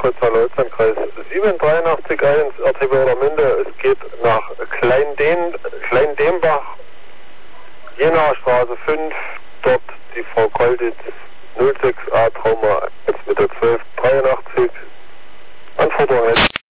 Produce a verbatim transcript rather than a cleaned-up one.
Fritz, hallo, Kreis sieben drei acht eins, R T W Orlamünde. Es geht nach Klein-Den, Klein-Dembach, Jenaer Straße fünf, dort die Frau Kolditz, null sechs A Trauma eins mit der zwölf dreiundachtzig, Anforderung